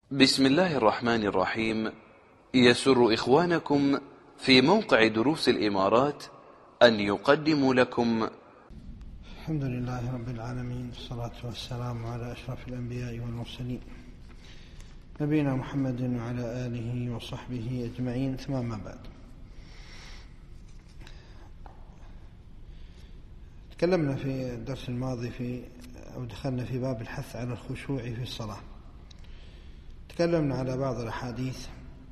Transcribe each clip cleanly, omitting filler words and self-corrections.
بسم الله الرحمن الرحيم. يسر إخوانكم في موقع دروس الإمارات أن يقدموا لكم الحمد لله رب العالمين، والصلاة والسلام على أشرف الأنبياء والمرسلين نبينا محمد وعلى آله وصحبه أجمعين، ثم ما بعد. تكلمنا في الدرس الماضي دخلنا في باب الحث على الخشوع في الصلاة. تكلمنا على بعض الأحاديث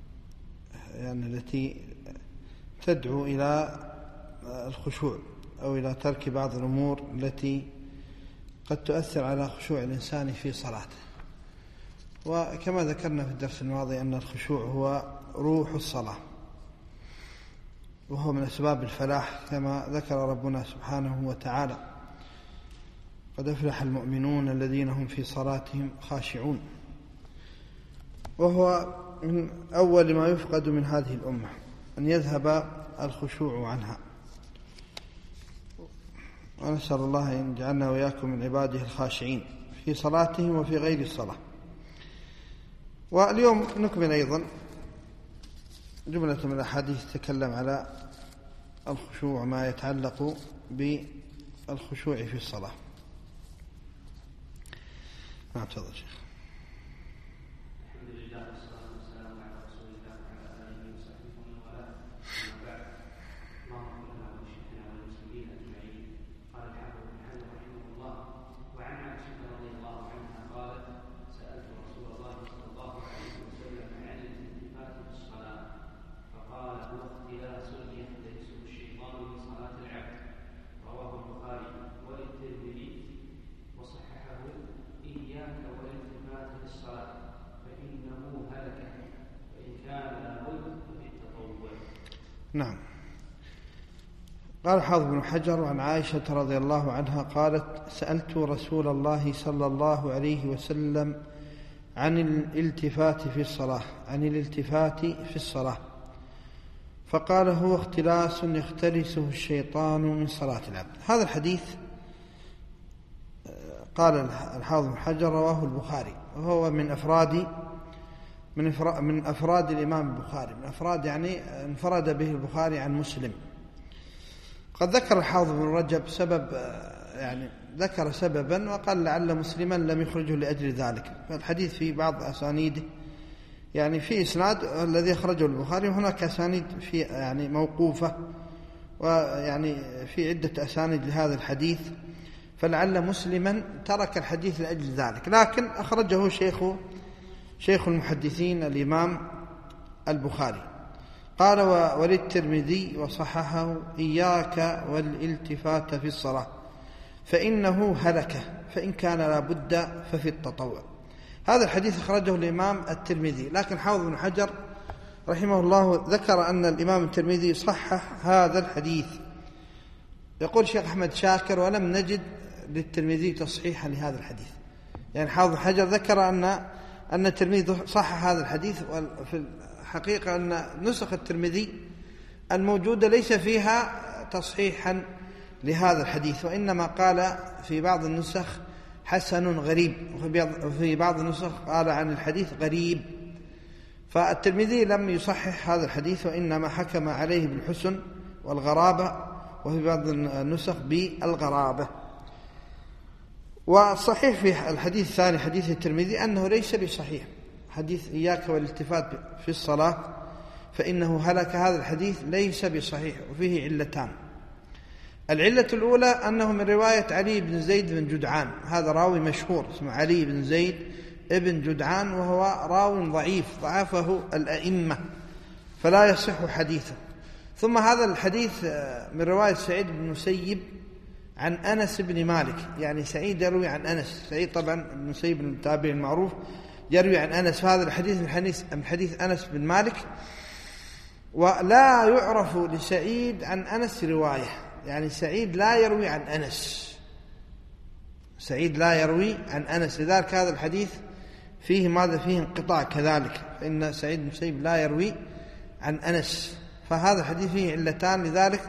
التي تدعو إلى الخشوع أو إلى ترك بعض الأمور التي قد تؤثر على خشوع الإنسان في صلاته. وكما ذكرنا في الدرس الماضي أن الخشوع هو روح الصلاة، وهو من أسباب الفلاح كما ذكر ربنا سبحانه وتعالى: قد أفلح المؤمنون الذين هم في صلاتهم خاشعون. وهو من أول ما يفقد من هذه الأمة أن يذهب الخشوع عنها، ونسأل الله أن يجعلنا وإياكم من عباده الخاشعين في صلاتهم وفي غير الصلاة. واليوم نكمل أيضا جملة من الأحاديث تتكلم على الخشوع وما يتعلق بالخشوع في الصلاة. تفضل شيخ. نعم. قال حافظ بن حجر: عن عائشة رضي الله عنها قالت: سألت رسول الله صلى الله عليه وسلم عن الالتفات في الصلاة فقال: هو اختلاس يختلسه الشيطان من صلاة العبد. هذا الحديث قال الحافظ بن حجر رواه البخاري، وهو من أفراد الإمام البخاري، من أفراد يعني انفرد به البخاري عن مسلم. قد ذكر الحافظ بن رجب ذكر سببا وقال لعل مسلما لم يخرجه لأجل ذلك. فالحديث في بعض أسانيده في إسناد الذي أخرجه البخاري، وهناك أسانيد في موقوفة، في عدة أسانيد لهذا الحديث، فلعل مسلما ترك الحديث لأجل ذلك، لكن أخرجه شيخ المحدثين الإمام البخاري. قال: وللترمذي وصححه: إياك والالتفات في الصلاة فإنه هلكة، فإن كان لابد ففي التطوع. هذا الحديث أخرجه الإمام الترمذي، لكن حافظ بن حجر رحمه الله ذكر أن الإمام الترمذي صحح هذا الحديث. يقول شيخ أحمد شاكر: ولم نجد للترمذي تصحيحا لهذا الحديث. حافظ بن حجر ذكر أن الترمذي صحح هذا الحديث، وفي الحقيقة أن نسخ الترمذي الموجودة ليس فيها تصحيحا لهذا الحديث، وإنما قال في بعض النسخ حسن غريب، وفي بعض النسخ قال عن الحديث غريب. فالترمذي لم يصحح هذا الحديث، وإنما حكم عليه بالحسن والغرابة، وفي بعض النسخ بالغرابة. والصحيح في الحديث الثاني حديث الترمذي أنه ليس بصحيح، حديث إياك والالتفات في الصلاة فإنه هلك. هذا الحديث ليس بصحيح، وفيه علتان. العلة الأولى أنه من رواية علي بن زيد بن جدعان، هذا راوي مشهور اسمه علي بن زيد بن جدعان، وهو راوي ضعيف ضعفه الأئمة فلا يصح حديثه. ثم هذا الحديث من رواية سعيد بن مسيب عن أنس بن مالك، سعيد يروي عن أنس، سعيد طبعا بن مسيب التابعي المعروف يروي عن أنس، فهذا الحديث من حديث أنس بن مالك، ولا يعرف لسعيد عن أنس رواية، سعيد لا يروي عن أنس، لذلك هذا الحديث فيه انقطاع كذلك، فإن سعيد بن مسيب لا يروي عن أنس، فهذا الحديث فيه علتان، لذلك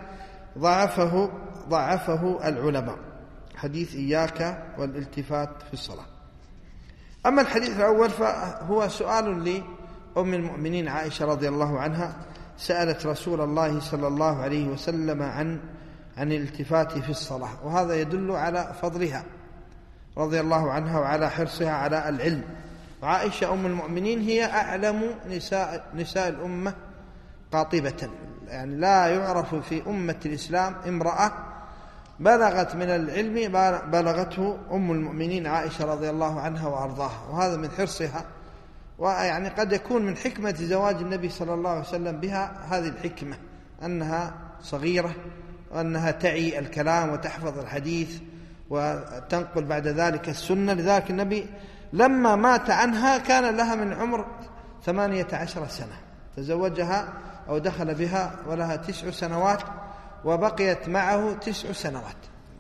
ضعفه العلماء، حديث إياك والالتفات في الصلاة. أما الحديث الأول فهو سؤال لأم المؤمنين عائشة رضي الله عنها، سألت رسول الله صلى الله عليه وسلم عن الالتفات في الصلاة، وهذا يدل على فضلها رضي الله عنها وعلى حرصها على العلم. وعائشة أم المؤمنين هي أعلم نساء الأمة قاطبة، يعني لا يعرف في أمة الإسلام امرأة بلغت من العلم بلغته أم المؤمنين عائشة رضي الله عنها وأرضاها، وهذا من حرصها. ويعني قد يكون من حكمة زواج النبي صلى الله عليه وسلم بها هذه الحكمة، أنها صغيرة وأنها تعي الكلام وتحفظ الحديث وتنقل بعد ذلك السنة. لذلك النبي لما مات عنها كان لها من عمر 18 سنة، تزوجها أو دخل بها ولها 9 سنوات، وبقيت معه 9 سنوات.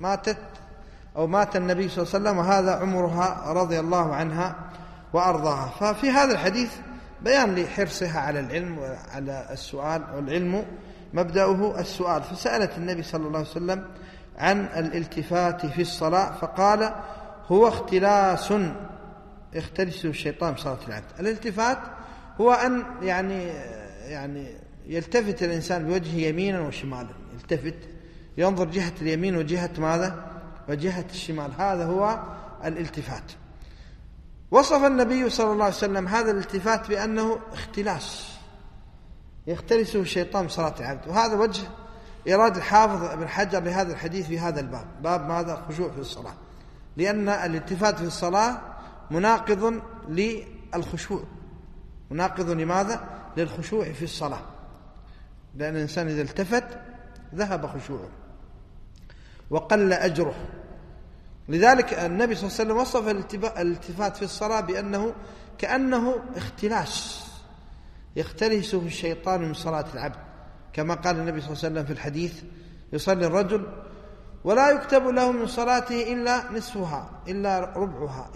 مات النبي صلى الله عليه وسلم وهذا عمرها رضي الله عنها وأرضاها. ففي هذا الحديث بيان لحرصها على العلم وعلى السؤال، والعلم مبدأه السؤال. فسألت النبي صلى الله عليه وسلم عن الالتفات في الصلاة، فقال هو اختلاس يختلسه الشيطان بصلاة العبد. الالتفات هو أن يعني يلتفت الإنسان بوجهه يمينا وشمالا، يلتفت ينظر جهة اليمين وجهة ماذا؟ وجهة الشمال، هذا هو الالتفات. وصف النبي صلى الله عليه وسلم هذا الالتفات بأنه اختلاس يختلسه الشيطان بصلاة العبد، وهذا وجه إراد الحافظ ابن حجر لهذا الحديث في هذا الباب، باب ماذا؟ خشوع في الصلاة، لأن الالتفات في الصلاة مناقض للخشوع. مناقض لماذا؟ للخشوع في الصلاة، لأن الإنسان إذا التفت ذهب خشوعه وقل أجره. لذلك النبي صلى الله عليه وسلم وصف الالتفات في الصلاة بأنه كأنه اختلاس يختلسه الشيطان من صلاة العبد، كما قال النبي صلى الله عليه وسلم في الحديث: يصلي الرجل ولا يكتب له من صلاته إلا نصفها إلا ربعها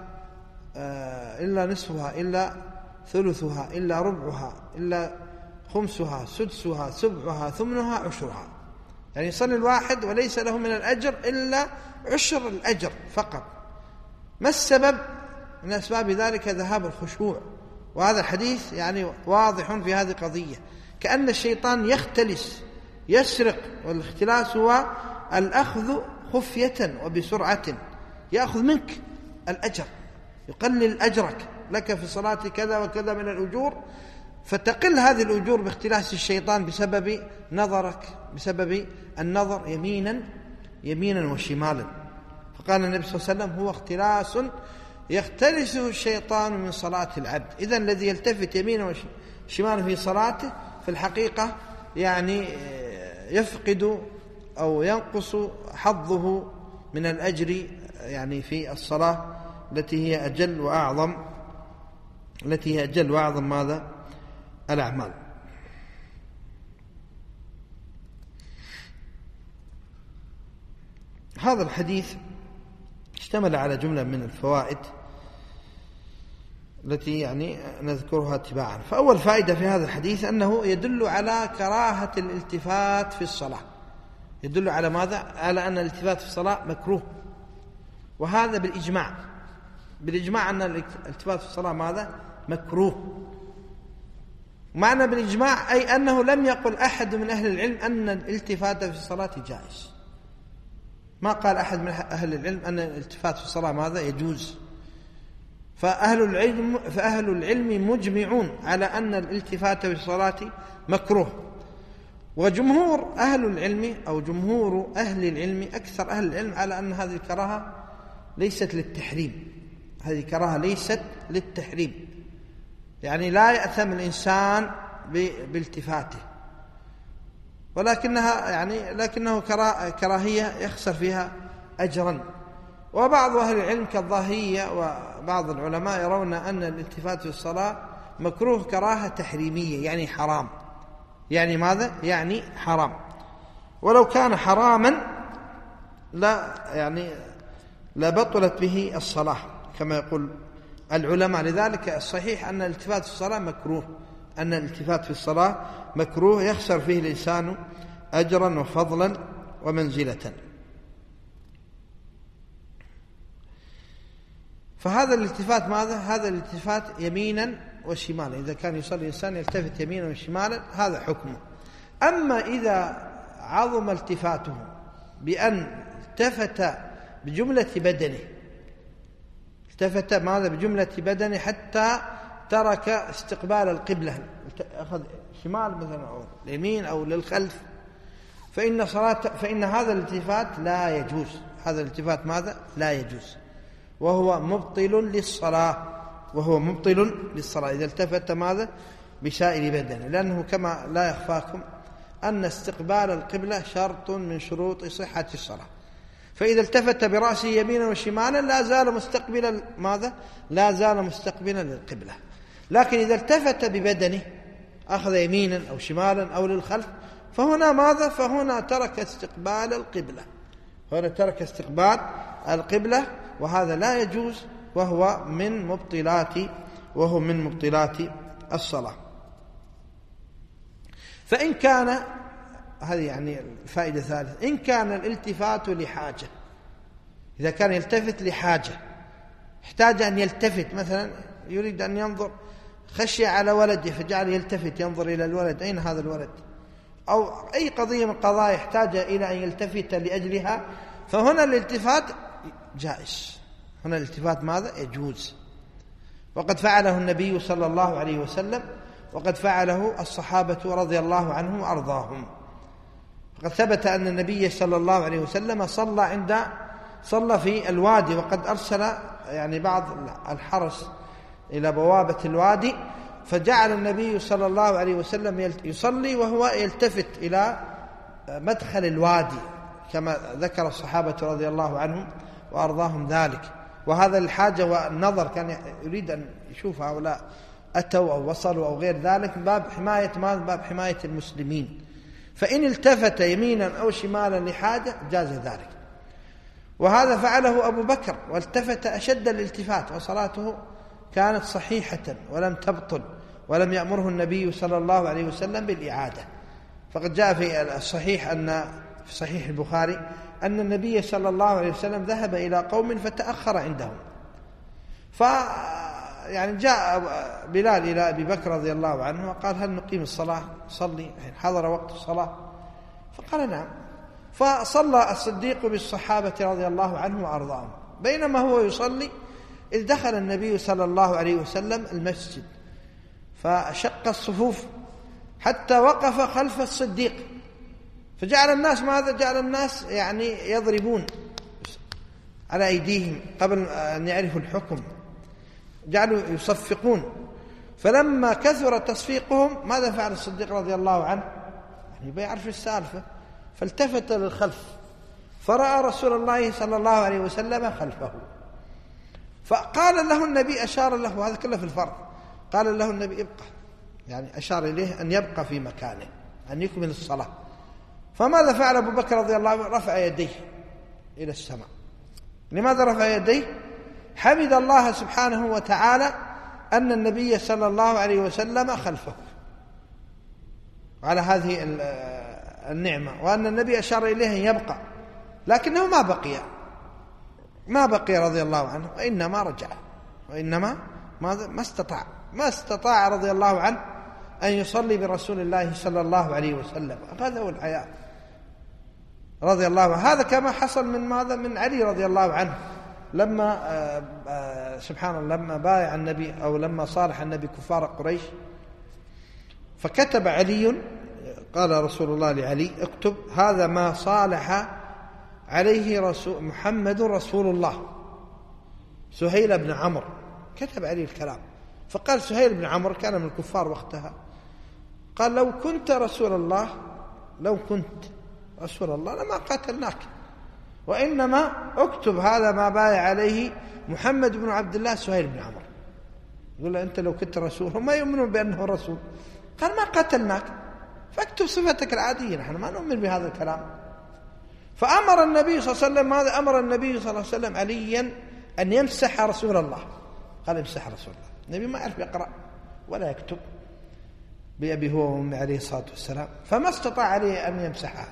إلا نصفها إلا ثلثها إلا ربعها إلا خمسها سدسها سبعها ثمنها عشرها. يعني يصلي الواحد وليس له من الأجر إلا عشر الأجر فقط. ما السبب؟ من أسباب ذلك ذهاب الخشوع. وهذا الحديث يعني واضح في هذه القضية، كأن الشيطان يختلس يسرق، والاختلاس هو الأخذ خفية وبسرعة، يأخذ منك الأجر، يقلل أجرك، لك في الصلاة كذا وكذا من الأجور، فتقل هذه الأجور باختلاس الشيطان بسبب نظرك، بسبب النظر يمينا وشمالا. فقال النبي صلى الله عليه وسلم: هو اختلاس يختلسه الشيطان من صلاة العبد. إذن الذي يلتفت يمينا وشمالا في صلاته في الحقيقة يعني يفقد أو ينقص حظه من الأجر يعني في الصلاة التي هي أجل وأعظم ماذا؟ الأعمال. هذا الحديث اشتمل على جملة من الفوائد التي يعني نذكرها تباعا. فأول فائدة في هذا الحديث أنه يدل على كراهة الالتفات في الصلاة. يدل على ماذا؟ على أن الالتفات في الصلاة مكروه، وهذا بالإجماع أن الالتفات في الصلاة ماذا؟ مكروه. معنى بالإجماع أي أنه لم يقل أحد من أهل العلم أن الالتفات في الصلاة جائز. ما قال أحد من أهل العلم أن الالتفات في الصلاة ماذا؟ يجوز. فأهل العلم مجمعون على أن الالتفات في الصلاة مكروه. وجمهور أهل العلم أو جمهور أهل العلم أكثر أهل العلم على أن هذه الكراهة ليست للتحريم. هذه كراهة ليست للتحريم، يعني لا يأثم الإنسان بالتفاته، لكنه كراهية يخسر فيها أجرا. وبعض أهل العلم كالظاهرية وبعض العلماء يرون أن الالتفات في الصلاة مكروه كراهة تحريمية، يعني حرام. يعني ماذا؟ يعني حرام. ولو كان حراما لا بطلت به الصلاة كما يقول العلماء. لذلك الصحيح أن الالتفات في الصلاة مكروه، أن الالتفات في الصلاة مكروه يخسر فيه الإنسان أجرا وفضلا ومنزلة. فهذا الالتفات ماذا؟ هذا الالتفات يمينا وشمالا، إذا كان يصلي الإنسان يلتفت يمينا وشمالا هذا حكمه. أما إذا عظم التفاته بأن التفت بجملة بدنه، التفت ماذا؟ بجملة بدنه حتى ترك استقبال القبلة، أخذ شمال مثلا أو اليمين أو للخلف، فإن هذا الالتفات لا يجوز. هذا الالتفات ماذا؟ لا يجوز، وهو مبطل للصلاة، وهو مبطل للصلاة إذا التفت ماذا؟ بسائر بدنه، لأنه كما لا يخفاكم أن استقبال القبلة شرط من شروط صحة الصلاة، فإذا التفت برأسه يمينا وشمالا لا زال مستقبلا ماذا؟ لا زال مستقبلا للقبلة. لكن إذا التفت ببدنه أخذ يمينا أو شمالا أو للخلف فهنا ماذا؟ فهنا ترك استقبال القبلة، هنا ترك استقبال القبلة، وهذا لا يجوز، وهو من مبطلات الصلاة. فإن كان، هذه يعني الفائدة الثالثة، إن كان الالتفات لحاجة، إذا كان يلتفت لحاجة، احتاج أن يلتفت، مثلا يريد أن ينظر، خشي على ولده فجعل يلتفت ينظر إلى الولد، أين هذا الولد، أو أي قضية من القضايا احتاج إلى أن يلتفت لأجلها، فهنا الالتفات جائز، هنا الالتفات ماذا؟ يجوز، وقد فعله النبي صلى الله عليه وسلم، وقد فعله الصحابة رضي الله عنهم وأرضاهم. فقد ثبت أن النبي صلى الله عليه وسلم صلى في الوادي، وقد أرسل يعني بعض الحرس إلى بوابة الوادي، فجعل النبي صلى الله عليه وسلم يصلي وهو يلتفت إلى مدخل الوادي، كما ذكر الصحابة رضي الله عنهم وأرضاهم ذلك. وهذا الحاجة والنظر، كان يريد أن يشوف هؤلاء أتوا أو وصلوا أو غير ذلك، باب حماية المسلمين. فإن التفت يمينا أو شمالا لحاجة جاز ذلك، وهذا فعله أبو بكر، والتفت أشد الالتفات، وصلاته كانت صحيحة ولم تبطل، ولم يأمره النبي صلى الله عليه وسلم بالإعادة. فقد جاء في الصحيح في صحيح البخاري أن النبي صلى الله عليه وسلم ذهب إلى قوم فتأخر عندهم، يعني جاء بلال إلى أبي بكر رضي الله عنه وقال: هل نقيم الصلاة؟ صلي، حضر وقت الصلاة. فقال: نعم. فصلى الصديق بالصحابة رضي الله عنه وأرضاهم، بينما هو يصلي إذ دخل النبي صلى الله عليه وسلم المسجد، فشق الصفوف حتى وقف خلف الصديق، فجعل الناس ماذا؟ جعل الناس يعني يضربون على أيديهم قبل أن يعرفوا الحكم، جعلوا يصفقون. فلما كثر تصفيقهم ماذا فعل الصديق رضي الله عنه؟ يعني بيعرف السالفة، فالتفت للخلف فرأى رسول الله صلى الله عليه وسلم خلفه، فقال له النبي، أشار له، هذا كله في الفرض، قال له النبي: ابقى، يعني أشار إليه أن يبقى في مكانه، أن يكمل الصلاة. فماذا فعل أبو بكر رضي الله عنه؟ رفع يديه إلى السماء. لماذا رفع يديه؟ حمد الله سبحانه وتعالى أن النبي صلى الله عليه وسلم خلفه على هذه النعمة، وأن النبي أشار إليه أن يبقى، لكنه ما بقي رضي الله عنه، وإنما رجع، وإنما ما استطاع رضي الله عنه أن يصلي برسول الله صلى الله عليه وسلم. هذا هو الحياء رضي الله عنه. هذا كما حصل من علي رضي الله عنه، لما سبحان الله، لما بايع النبي أو لما صالح النبي كفار قريش، فكتب علي، قال رسول الله لعلي: اكتب هذا ما صالح عليه محمد رسول الله سهيل بن عمرو. كتب عليه الكلام، فقال سهيل بن عمرو كان من الكفار وقتها، قال: لو كنت رسول الله لما قاتلناك، وإنما اكتب هذا ما بايع عليه محمد بن عبد الله سهيل بن عمرو. يقول له: أنت لو كنت رسول، هم ما يؤمنون بأنه رسول. قال: ما قتلناك، فاكتب صفتك العادية، نحن ما نؤمن بهذا الكلام. فأمر النبي صلى الله عليه وسلم، ماذا أمر النبي صلى الله عليه وسلم؟ عليا أن يمسح رسول الله. قال: امسح رسول الله. النبي ما يعرف يقرأ ولا يكتب بأبي هو وأمي عليه الصلاة والسلام، فما استطاع عليه أن يمسحها.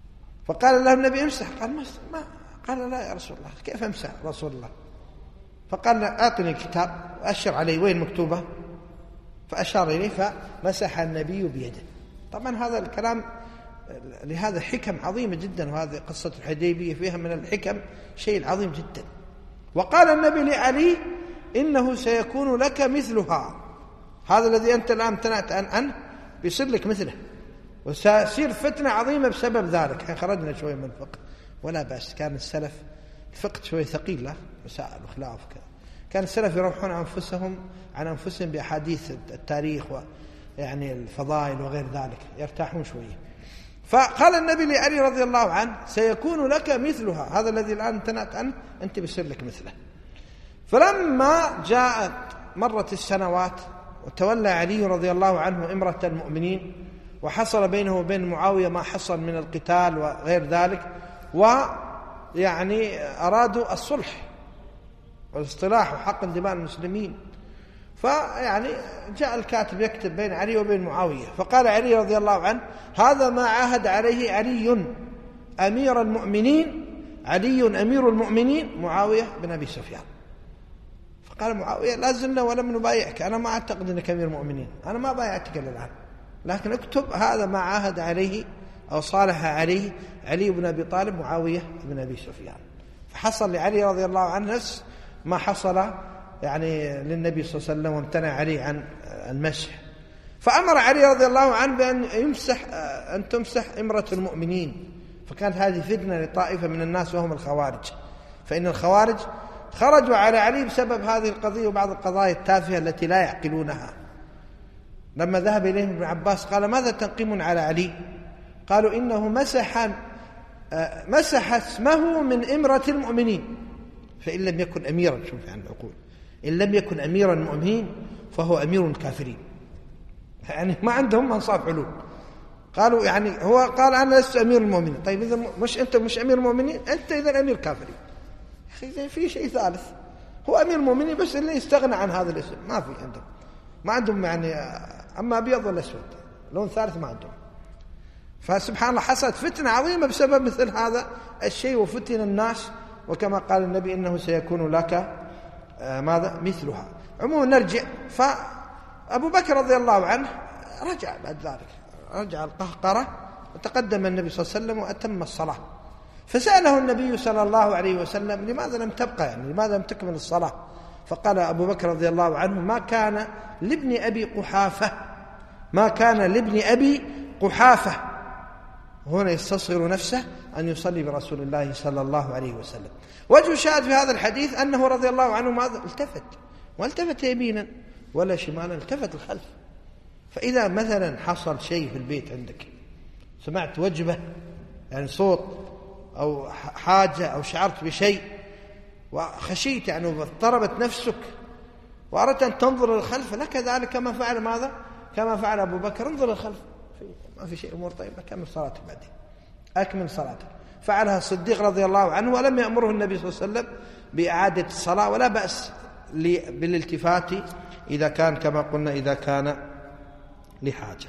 فقال له النبي: امسح. قال: ما قال: لا يا رسول الله، كيف امسح رسول الله؟ فقال أعطني الكتاب وأشر عليه وين مكتوبة، فأشار إليه فمسح النبي بيده. طبعا هذا الكلام لهذا حكم عظيمة جدا، وهذه قصة الحديبية فيها من الحكم شيء عظيم جدا. وقال النبي لعلي إنه سيكون لك مثلها، هذا الذي أنت الآن امتنعت عنه بيصير لك مثله، وسيصير فتنة عظيمة بسبب ذلك. احنا خرجنا شوي من الفقه ولا بأس، كان السلف الفقه شوي ثقيل له مسائل وخلاف كذا، كان السلف يروحون عن أنفسهم بأحاديث التاريخ ويعني الفضائل وغير ذلك، يرتاحون شوية. فقال النبي لعلي رضي الله عنه سيكون لك مثلها، هذا الذي الآن امتنعت عنه أنت بيصير لك مثله. فلما جاءت مرت السنوات وتولى علي رضي الله عنه إمرة المؤمنين، وحصل بينه وبين معاوية ما حصل من القتال وغير ذلك، ويعني أرادوا الصلح والاصطلاح وحق دماء المسلمين، فيعني جاء الكاتب يكتب بين علي وبين معاوية، فقال علي رضي الله عنه هذا ما عاهد عليه علي أمير المؤمنين، علي أمير المؤمنين معاوية بن أبي سفيان. فقال معاوية لا زلنا ولم نبايعك، أنا ما أعتقد أنك أمير المؤمنين، أنا ما بايعتك إلا الآن، لكن اكتب هذا ما عاهد عليه أو صالح عليه علي بن أبي طالب معاوية بن أبي سفيان. فحصل لعلي رضي الله عنه نفس ما حصل يعني للنبي صلى الله عليه وسلم، وامتنع علي عن المسح. فأمر علي رضي الله عنه بأن أن تمسح إمرة المؤمنين. فكانت هذه فتنة لطائفة من الناس وهم الخوارج، فإن الخوارج خرجوا على علي بسبب هذه القضية وبعض القضايا التافهة التي لا يعقلونها. لما ذهب إليهم ابن عباس قال ماذا تنقمون على علي؟ قالوا إنه مسح اسمه من إمرة المؤمنين، فإن لم يكن أميرا، شوف يعني العقول، إن لم يكن أميرا المؤمنين فهو أمير الكافرين، يعني ما عندهم أنصاف علوم. قالوا يعني هو قال أنا لست أمير المؤمنين، طيب إذا أنت مش أمير المؤمنين، أنت إذا أمير كافرين. أخي في شيء ثالث، هو أمير المؤمنين بس اللي يستغنى عن هذا الاسم، ما في عندهم، ما عندهم يعني أما أبيض ولا أسود، لون ثالث ما عندهم. فسبحان الله حصلت فتنة عظيمة بسبب مثل هذا الشيء، وفتن الناس، وكما قال النبي إنه سيكون لك ماذا مثلها. عموما نرجع، فأبو بكر رضي الله عنه رجع بعد ذلك، رجع القهقرة وتقدم النبي صلى الله عليه وسلم وأتم الصلاة. فسأله النبي صلى الله عليه وسلم لماذا لم تبقى، يعني لماذا لم تكمل الصلاة؟ فقال أبو بكر رضي الله عنه ما كان لابن أبي قحافة، ما كان لابن أبي قحافة، هنا يستصغر نفسه أن يصلي برسول الله صلى الله عليه وسلم. وجه الشاهد في هذا الحديث أنه رضي الله عنه ماذا التفت، والتفت يمينا ولا شمالا، التفت الخلف. فإذا مثلا حصل شيء في البيت عندك، سمعت وجبة يعني صوت أو حاجة أو شعرت بشيء وخشيت يعني واضطربت نفسك وأردت أن تنظر للخلف، لك ذلك كما فعل ماذا؟ كما فعل أبو بكر، انظر للخلف، ما في شيء، أمور طيبة، كمل صلاتك بعدين، أكمل صلاتك. فعلها الصديق رضي الله عنه، ولم يأمره النبي صلى الله عليه وسلم بإعادة الصلاة، ولا بأس بالالتفات إذا كان كما قلنا إذا كان لحاجة.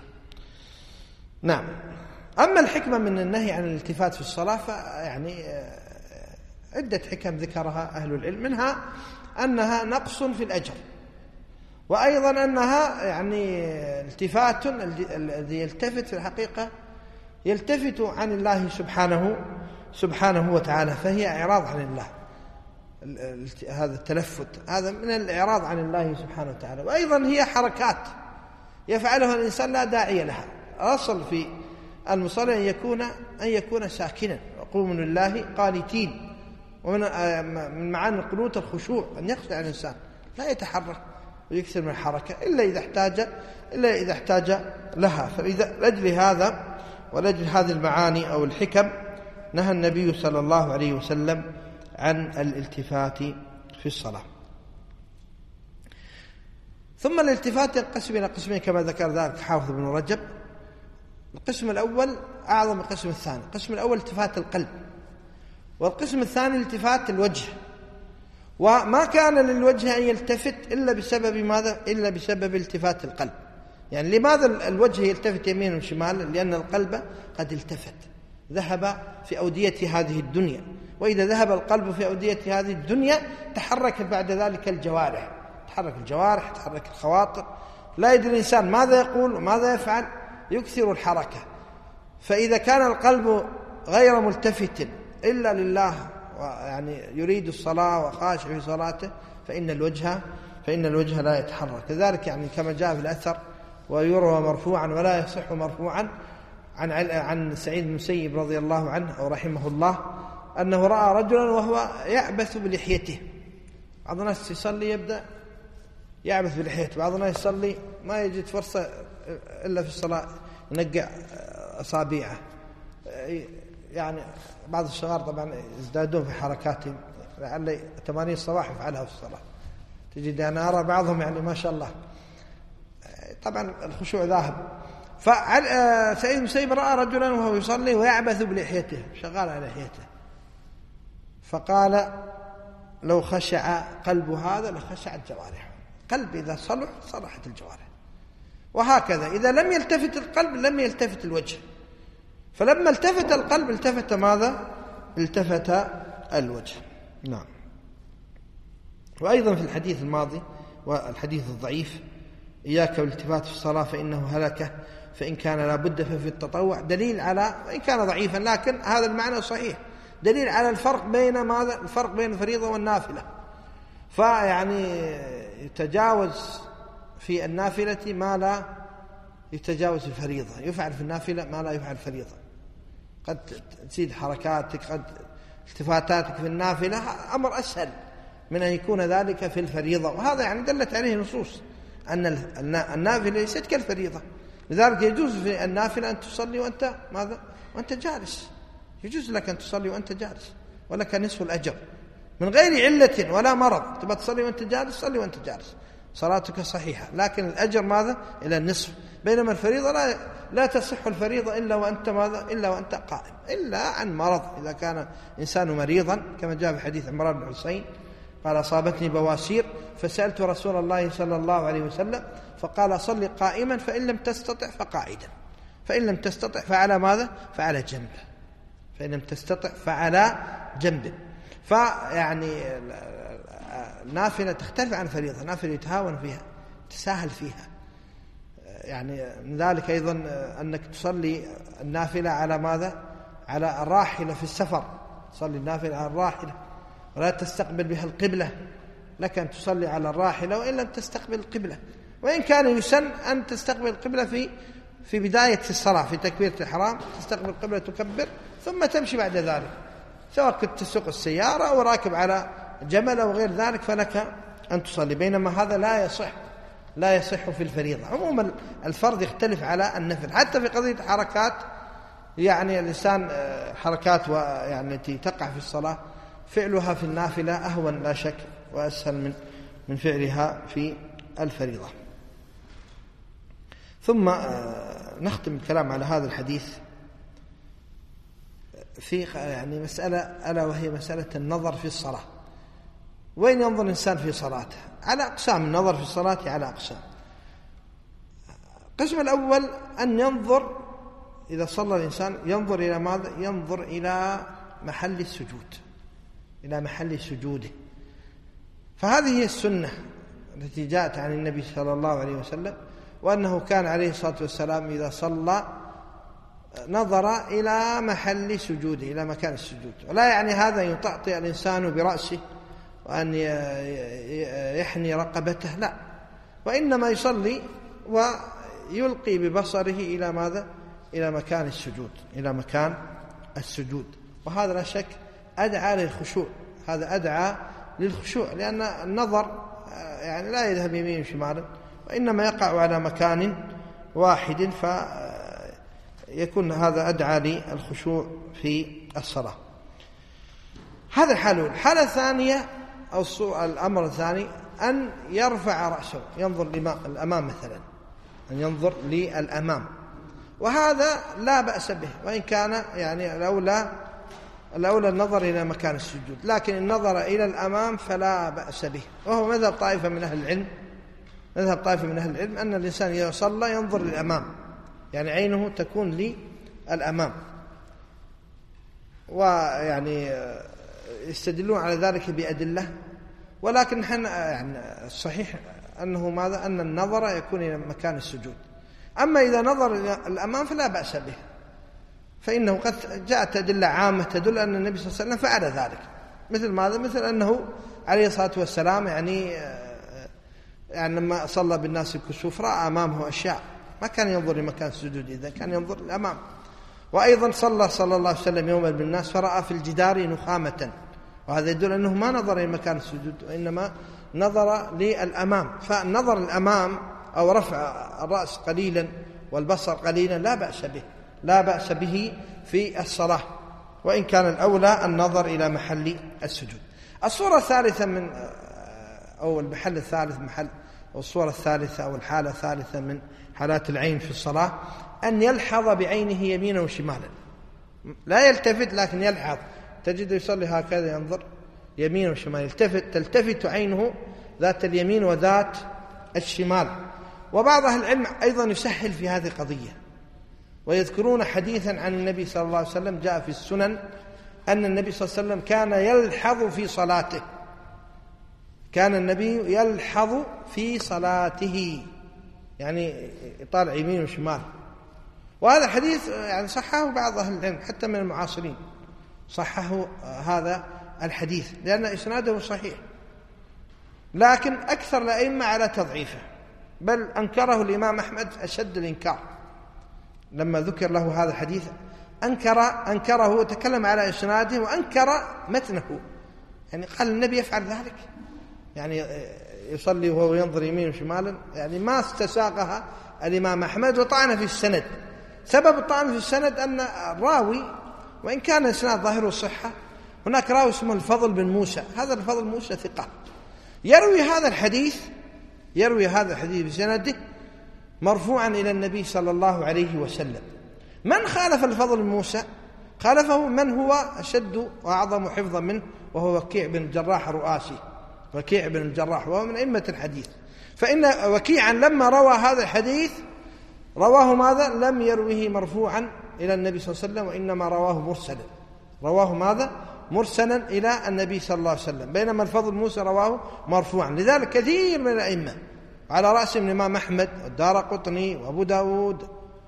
نعم. أما الحكمة من النهي عن الالتفات في الصلاة فيعني عدة حكم ذكرها أهل العلم، منها أنها نقص في الأجر، وأيضا أنها يعني التفات الذي يلتفت في الحقيقة يلتفت عن الله سبحانه وتعالى، فهي إعراض عن الله. هذا التلفت هذا من الإعراض عن الله سبحانه وتعالى. وأيضا هي حركات يفعلها الإنسان لا داعي لها. الأصل في المصلي أن يكون ساكنا، وقوموا لله قانتين. ومن معاني القنوت الخشوع، أن يخشع الإنسان لا يتحرك ويكثر من الحركة إلا إذا احتاج لها. لأجل هذا ولأجل هذه المعاني أو الحكم نهى النبي صلى الله عليه وسلم عن الالتفات في الصلاة. ثم الالتفات ينقسم إلى قسمين كما ذكر ذلك حافظ ابن رجب. القسم الأول أعظم من القسم الثاني. القسم الأول التفات القلب، والقسم الثاني التفات الوجه. وما كان للوجه أن يلتفت إلا بسبب ماذا؟ إلا بسبب التفات القلب. يعني لماذا الوجه يلتفت يمين وشمال؟ لأن القلب قد التفت، ذهب في أودية هذه الدنيا. وإذا ذهب القلب في أودية هذه الدنيا تحرك بعد ذلك الجوارح، تحرك الخواطر، لا يدري الإنسان ماذا يقول وماذا يفعل، يكثر الحركة. فإذا كان القلب غير ملتفت إلا لله، يعني يريد الصلاة وخاشع في صلاته، فإن الوجه لا يتحرك. كذلك يعني كما جاء في الأثر ويروى مرفوعا ولا يصح مرفوعا عن سعيد بن المسيب رضي الله عنه أو رحمه الله أنه رأى رجلا وهو يعبث بلحيته. بعض الناس يصلي يبدأ يعبث بلحيته، بعض الناس يصلي ما يجد فرصة إلا في الصلاة ينقع أصابعه. يعني بعض الصغار طبعا يزدادون في حركاتهم، لعل تمارين الصباح يفعلها في الصلاة، تجد أنا أرى بعضهم يعني ما شاء الله طبعا الخشوع ذاهب. فسعيد بن المسيب رأى رجلا وهو يصلي ويعبث بلحيته، شغال على لحيته، فقال لو خشع قلب هذا لخشعت جوارحه. قلب إذا صلحت الجوارح. وهكذا إذا لم يلتفت القلب لم يلتفت الوجه، فلما التفت القلب التفت ماذا؟ التفت الوجه. نعم. وأيضا في الحديث الماضي والحديث الضعيف: إياك والالتفات في الصلاة فإنه هلكة، فإن كان لابد ففي التطوع، دليل على، وإن كان ضعيفا لكن هذا المعنى صحيح، دليل على الفرق بين ماذا؟ الفرق بين الفريضة والنافلة. فيعني يتجاوز في النافلة ما لا يتجاوز الفريضة، يفعل في النافلة ما لا يفعل الفريضة. قد تزيد حركاتك، قد التفاتاتك في النافلة، أمر أسهل من أن يكون ذلك في الفريضة. وهذا يعني دلت عليه نصوص أن النافلة ليست كالفريضة. لذلك يجوز في النافلة أن تصلي وأنت ماذا؟ وأنت جالس. يجوز لك أن تصلي وأنت جالس ولك نصف الأجر من غير علة ولا مرض. تبغى تصلي وأنت جالس، صلي وأنت جالس، صلاتك صحيحة، لكن الأجر ماذا؟ إلى النصف. بينما الفريضة لا تصح الفريضة إلا وأنت ماذا؟ إلا وأنت قائم، إلا عن مرض. إذا كان إنسان مريضا كما جاء في حديث عمران بن حسين قال: أصابتني بواسير فسألت رسول الله صلى الله عليه وسلم فقال: صل قائما فإن لم تستطع فقاعدا، فإن لم تستطع فعلى ماذا؟ فعلى جنبه، فإن لم تستطع فعلى جنبه. فيعني النافلة تختلف عن الفريضة، النافلة يتهاون فيها، تساهل فيها. يعني من ذلك أيضا أنك تصلي النافلة على ماذا؟ على الراحلة في السفر، تصلي النافلة على الراحلة ولا تستقبل بها القبلة. لك أن تصلي على الراحلة وإن لم تستقبل القبلة، وإن كان يسن أن تستقبل القبلة في بداية الصلاة، في تكبيرة الإحرام تستقبل القبلة تكبر ثم تمشي بعد ذلك، سواء كنت تسوق السيارة أو راكب على جمل أو غير ذلك فلك أن تصلي. بينما هذا لا يصح في الفريضة. عموما الفرض يختلف على النفل، حتى في قضية حركات، يعني الإنسان حركات يعني التي تقع في الصلاة فعلها في النافلة أهون لا شك وأسهل من فعلها في الفريضة. ثم نختم الكلام على هذا الحديث في يعني مسألة ألا وهي مسألة النظر في الصلاة. وين ينظر الإنسان في صلاته؟ على أقسام. النظر في الصلاة على أقسام. القسم الأول أن ينظر إذا صلى الإنسان ينظر إلى ماذا؟ ينظر إلى محل السجود، إلى محل سجوده. فهذه هي السنة التي جاءت عن النبي صلى الله عليه وسلم، وأنه كان عليه الصلاة والسلام إذا صلى نظر إلى محل سجوده، إلى مكان السجود. ولا يعني هذا يطأطئ الإنسان برأسه وأن يحني رقبته، لا، وإنما يصلي ويلقي ببصره إلى ماذا؟ إلى مكان السجود، إلى مكان السجود. وهذا لا شك أدعى للخشوع، هذا أدعى للخشوع، لأن النظر يعني لا يذهب يمين وشمالا، وإنما يقع على مكان واحد، فيكون هذا أدعى للخشوع في الصلاة. هذا الحالة الثانية أو الأمر الثاني أن يرفع رأسه، ينظر للأمام مثلا، أن ينظر للأمام، وهذا لا بأس به، وإن كان يعني الأولى النظر إلى مكان السجود، لكن النظر إلى الأمام فلا بأس به. وهو مذهب طائفة من أهل العلم أن الإنسان إذا صلى ينظر للأمام، يعني عينه تكون للأمام. ويعني يستدلون على ذلك بأدلة، ولكن نحن يعني الصحيح أنه ماذا؟ أن النظر يكون إلى مكان السجود. أما إذا نظر إلى الأمام فلا بأس به، فإنه قد جاءت أدلة عامة تدل أن النبي صلى الله عليه وسلم فعل ذلك. مثل ماذا؟ مثل أنه عليه الصلاة والسلام يعني لما صلى بالناس الكسوف رأى أمامه أشياء، ما كان ينظر لمكان السجود، إذا كان ينظر للأمام. وأيضا صلى الله عليه وسلم يوما بالناس فرأى في الجدار نخامة، وهذا يدل أنه ما نظر إلى مكان السجود وإنما نظر للأمام. فالنظر الأمام أو رفع الرأس قليلا والبصر قليلا لا بأس به في الصلاة، وإن كان الأولى النظر إلى محل السجود. الصورة الثالثة من أو المحل الثالث أو الصورة الثالثة أو الحالة الثالثة من حالات العين في الصلاة أن يلحظ بعينه يمينا وشمالا، لا يلتفت لكن يلحظ. تجد يصلي هكذا ينظر يمين وشمال، تلتفت عينه ذات اليمين وذات الشمال. وبعض أهل العلم أيضا يسهل في هذه القضية، ويذكرون حديثا عن النبي صلى الله عليه وسلم جاء في السنن أن النبي صلى الله عليه وسلم كان يلحظ في صلاته، كان النبي يلحظ في صلاته، يعني يطالع يمين وشمال. وهذا حديث يعني صححه بعض أهل العلم حتى من المعاصرين، صححوا هذا الحديث لأن إسناده صحيح، لكن أكثر الأئمة على تضعيفه، بل أنكره الإمام أحمد أشد الإنكار. لما ذكر له هذا الحديث أنكره وتكلم على إسناده وأنكر متنه، يعني قال النبي يفعل ذلك، يعني يصلي وهو ينظر يمين وشمالا، يعني ما استساقها الإمام أحمد وطعن في السند. سبب الطعن في السند أن الراوي وإن كان إسناد ظاهره الصحة، هناك راوي اسمه الفضل بن موسى، هذا الفضل موسى ثقة، يروي هذا الحديث بسنده مرفوعا إلى النبي صلى الله عليه وسلم. من خالف الفضل بن موسى؟ خالفه من هو أشد وأعظم حفظا منه، وهو وكيع بن الجراح الرؤاسي، وكيع بن الجراح وهو من أئمة الحديث. فإن وكيعا لما روى هذا الحديث رواه ماذا؟ لم يروه مرفوعا إلى النبي صلى الله عليه وسلم، وإنما رواه ماذا؟ مرسلا إلى النبي صلى الله عليه وسلم، بينما الفضل موسى رواه مرفوعا. لذلك كثير من الأئمة على رأسهم الإمام أحمد والدارقطني وأبو داود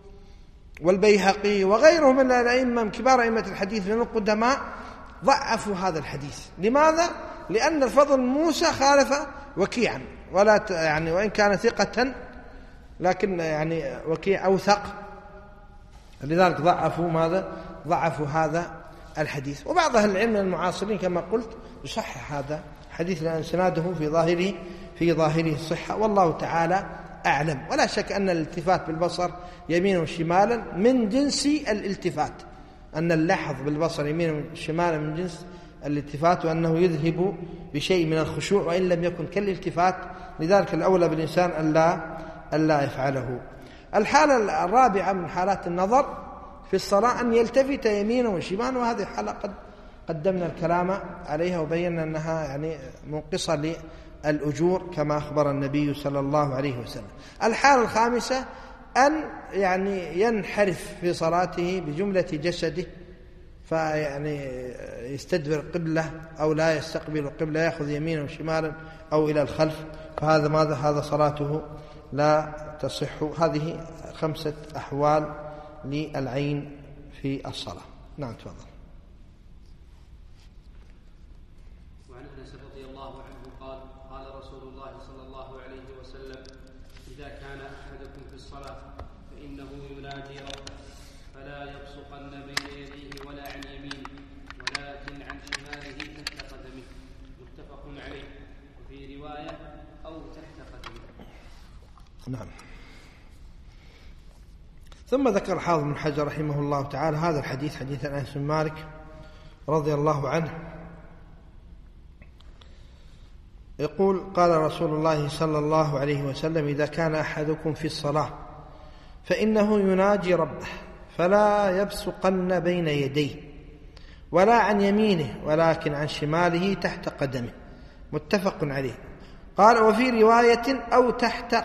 والبيهقي وغيرهم من الأئمة كبار أئمة الحديث من القدماء ضعفوا هذا الحديث. لماذا؟ لأن الفضل موسى خالف وكيعا، ولا يعني وإن كان ثقة لكن يعني وكيع أوثق، لذلك ضعفوا هذا الحديث. وبعض أهل العلم المعاصرين كما قلت يصحح هذا الحديث لأن سناده في ظاهره الصحة، والله تعالى أعلم. ولا شك أن الالتفات بالبصر يمينا وشمالا من جنس الالتفات، أن اللحظ بالبصر يمينا وشمالا من جنس الالتفات، وأنه يذهب بشيء من الخشوع وإن لم يكن كالالتفات، لذلك الأولى بالإنسان ألا يفعله. الحالة الرابعة من حالات النظر في الصلاة أن يلتفت يمينا وشمالا، وهذه حالة قد قدمنا الكلام عليها وبينا أنها يعني منقصة للأجور كما أخبر النبي صلى الله عليه وسلم. الحالة الخامسة أن يعني ينحرف في صلاته بجملة جسده، فيعني يستدبر قبلة أو لا يستقبل القبلة، يأخذ يمينا وشمالا أو إلى الخلف، فهذا ماذا؟ هذا صلاته لا تصح. هذه 5 أحوال للعين في الصلاة. نعم تفضل. وعن أنس رضي الله عنه قال قال رسول الله صلى الله عليه وسلم إذا كان أحدكم في الصلاة فإنه ينادي ربه فلا يبصقن بين يديه ولا عن يمينه ولكن عن شماله تحت قدمه، متفق عليه، وفي رواية أو تحت قدمه. نعم. ثم ذكر الحافظ بن حجر رحمه الله تعالى هذا الحديث، حديث أنس بن مالك رضي الله عنه، يقول قال رسول الله صلى الله عليه وسلم إذا كان أحدكم في الصلاة فإنه يناجي ربه فلا يبصقن بين يديه ولا عن يمينه ولكن عن شماله تحت قدمه، متفق عليه. قال وفي رواية أو تحت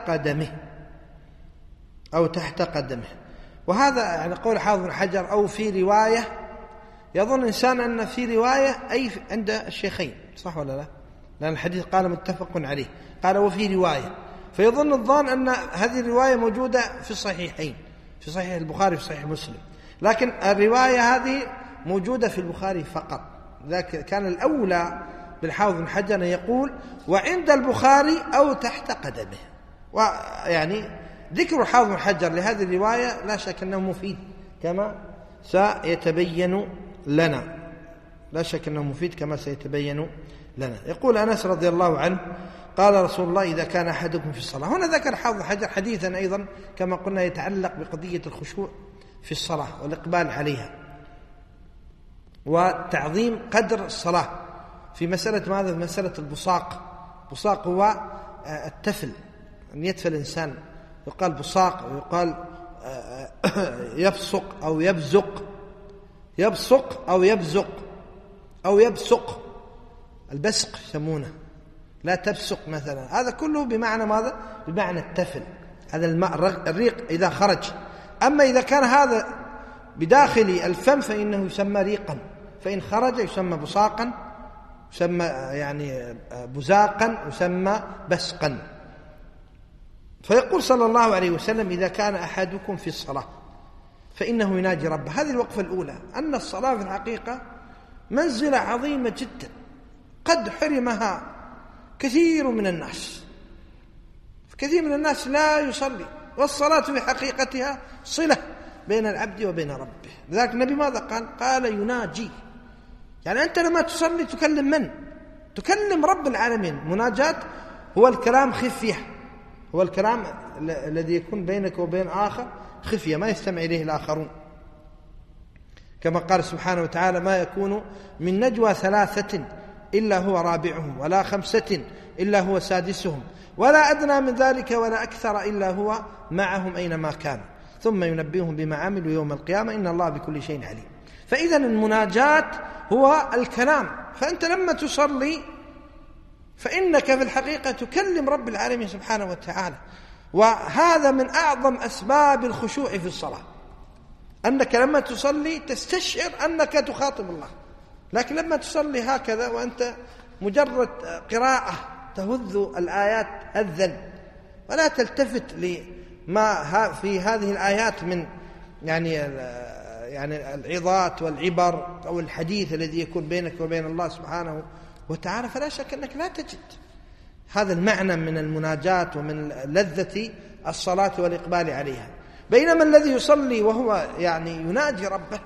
قدمه، وهذا يعني قول حافظ بن حجر أو في رواية، يظن الإنسان أن في رواية أي عند الشيخين، صح ولا لا؟ لأن الحديث قال متفق عليه، قال وفي رواية، فيظن الظان أن هذه الرواية موجودة في الصحيحين، في صحيح البخاري في صحيح مسلم، لكن الرواية هذه موجودة في البخاري فقط. لكن كان الأولى بالحافظ بن حجر أن يقول وعند البخاري أو تحت قدمه. ويعني ذكر الحافظ بن حجر لهذه الرواية لا شك أنه مفيد كما سيتبين لنا، لا شك أنه مفيد كما سيتبين لنا. يقول أنس رضي الله عنه قال رسول الله إذا كان أحدكم في الصلاة. هنا ذكر حافظ بن حجر حديثا أيضا كما قلنا يتعلق بقضية الخشوع في الصلاة والإقبال عليها وتعظيم قدر الصلاة في مسألة ماذا؟ في مسألة البصاق. بصاق هو التفل، أن يتفل الإنسان، يقال بصاق ويقال يبصق أو يبزق، يبصق أو يبزق أو يبصق، البسق يسمونه، لا تبصق مثلا، هذا كله بمعنى ماذا؟ بمعنى التفل، هذا الماء الريق إذا خرج. أما إذا كان هذا بداخل الفم فإنه يسمى ريقا، فإن خرج يسمى بصاقا، يسمى يعني بزاقا، يسمى بسقا. فيقول صلى الله عليه وسلم إذا كان أحدكم في الصلاة فإنه يناجي ربه. هذه الوقفة الأولى، أن الصلاة في الحقيقة منزلة عظيمة جدا قد حرمها كثير من الناس، كثير من الناس لا يصلي، والصلاة في حقيقتها صلة بين العبد وبين ربه. لذلك النبي ماذا قال؟ قال يناجي، يعني أنت لما تصلي تكلم من؟ تكلم رب العالمين. مناجاة هو الكلام خفية، هو الكلام الذي يكون بينك وبين آخر خفية ما يستمع إليه الآخرون، كما قال سبحانه وتعالى ما يكون من نجوى ثلاثة إلا هو رابعهم ولا خمسة إلا هو سادسهم ولا أدنى من ذلك ولا أكثر إلا هو معهم أينما كانوا ثم ينبئهم بما عملوا يوم القيامة إن الله بكل شيء عليم. فإذا المناجاة هو الكلام. فأنت لما تصلي فإنك في الحقيقة تكلم رب العالمين سبحانه وتعالى، وهذا من أعظم أسباب الخشوع في الصلاة، أنك لما تصلي تستشعر أنك تخاطب الله. لكن لما تصلي هكذا وأنت مجرد قراءة تهذ الآيات هذا ولا تلتفت لما في هذه الآيات من يعني العظات والعبر أو الحديث الذي يكون بينك وبين الله سبحانه وتعالى، فلا شك أنك لا تجد هذا المعنى من المناجاة ومن لذة الصلاة والإقبال عليها. بينما الذي يصلي وهو يعني يناجي ربه،